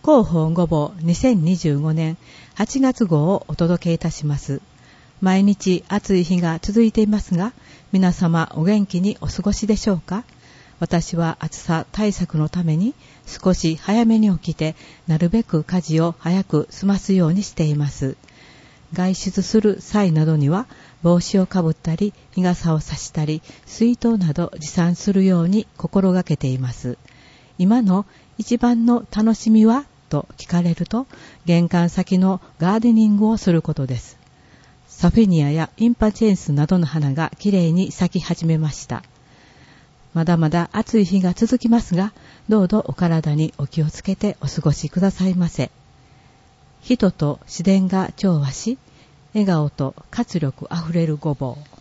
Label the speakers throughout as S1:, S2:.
S1: 広報ごぼう2025年8月号をお届けいたします。毎日暑い日が続いていますが、皆様お元気にお過ごしでしょうか。私は暑さ対策のために少し早めに起きて、なるべく家事を早く済ますようにしています。外出する際などには帽子をかぶったり、日傘を差したり、水筒など持参するように心がけています。今の一番の楽しみはと聞かれると、玄関先のガーデニングをすることです。サフェニアやインパチェンスなどの花がきれいに咲き始めました。まだまだ暑い日が続きますが、どうぞお体にお気をつけてお過ごしくださいませ。人と自然が調和し、笑顔と活力あふれるごぼう。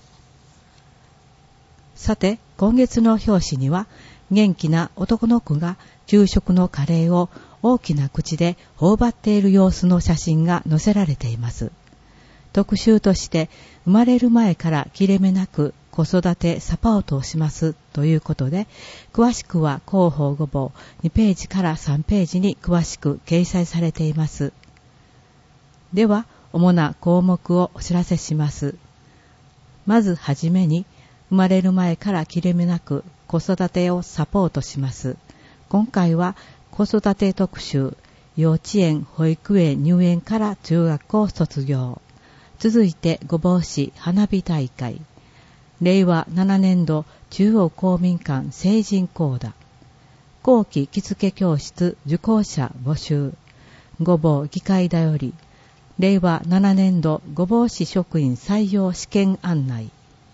S1: さて、今月の表紙には、元気な男の子が給食のカレーを大きな口で頬張っている様子の写真が載せられています。特集として、生まれる前から切れ目なく子育てサポートをしますということで、詳しくは広報ごぼう2ページから3ページに詳しく掲載されています。では、主な項目をお知らせします。まずはじめに、生まれる前から切れ目なく子育てをサポートします。今回は子育て特集、幼稚園、保育園入園から中学校卒業。続いてごぼう市花火大会。令和7年度中央公民館成人講座。後期着付け教室受講者募集。ごぼう議会だより。令和7年度ごぼう市職員採用試験案内。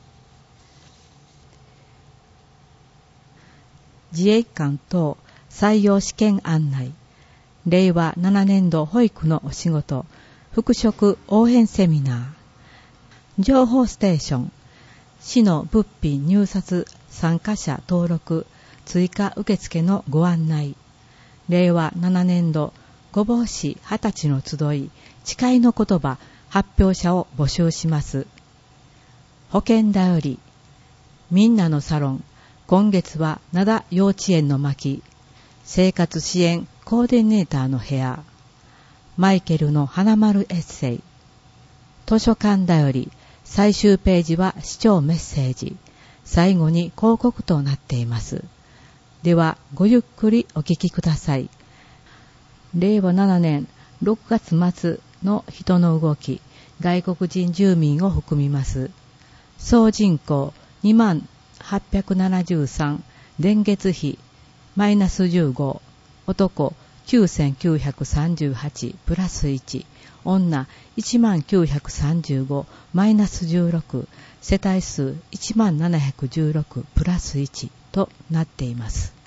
S1: 自衛官等採用試験案内。令和7年度保育のお仕事、復職応援セミナー。情報ステーション。市の物品入札参加者登録、追加受付のご案内。令和7年度ごぼう市20歳の集い、誓いの言葉発表者を募集します。保健だより。みんなのサロン。今月は灘幼稚園の巻、生活支援コーディネーターの部屋、マイケルの花丸エッセイ、図書館だより、最終ページは視聴メッセージ、最後に広告となっています。では、ごゆっくりお聞きください。令和7年6月末の人の動き、外国人住民を含みます。総人口2873、電月費マイナス15、男9938プラス1、女10935マイナス16、世帯数10716プラス1となっています。